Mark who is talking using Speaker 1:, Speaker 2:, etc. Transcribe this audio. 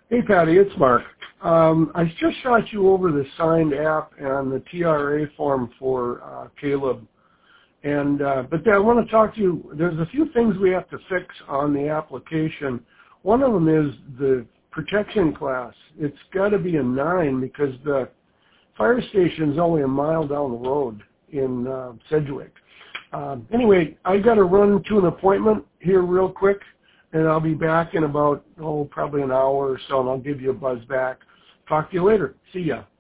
Speaker 1: Hey, Patty, it's Mark. I just shot you over the signed app and the TRA form for Caleb. But I want to talk to you. There's a few things we have to fix on the application. One of them is the protection class. It's got to be a 9 because the fire station is only a mile down the road in Sedgwick. Anyway, I got to run to an appointment here real quick, and I'll be back in about, probably an hour or so, and I'll give you a buzz back. Talk to you later. See ya.